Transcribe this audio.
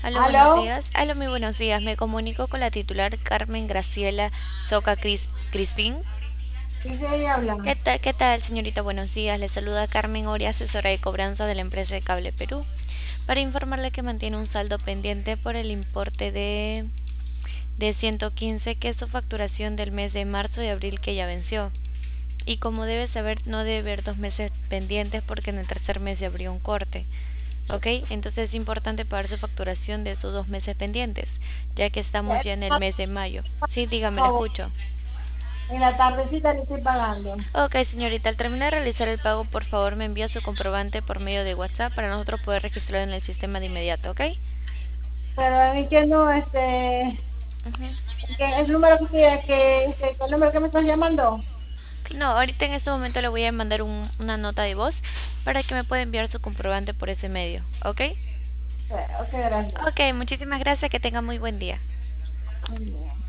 Aló, buenos ¿Aló? días. Aló, muy buenos días. Me comunico con la titular Carmen Graciela Soca Crispín. Sí, sí, ella habla. ¿Qué tal, señorita? Buenos días. Le saluda Carmen Oria, asesora de cobranza de la empresa de Cable Perú, para informarle que mantiene un saldo pendiente por el importe de 115, que es su facturación del mes de marzo y abril que ya venció. Y como debe saber, no debe haber 2 meses pendientes porque en el tercer mes se abrió un corte. ¿Ok? Entonces es importante pagar su facturación de estos 2 meses pendientes, ya que estamos ya en el mes de mayo. Sí, Por dígame, le favor, escucho. en la tardecita le estoy pagando. Ok, señorita, al terminar de realizar el pago, por favor me envía su comprobante por medio de WhatsApp para nosotros poder registrarlo en el sistema de inmediato, ¿ok? Pero en que no, Ujú. que el número el número que me estás llamando. No, ahorita en este momento le voy a mandar una nota de voz para que me pueda enviar su comprobante por ese medio, ¿ok? Ok, gracias. Ok, muchísimas gracias, que tenga muy buen día. Muy bien.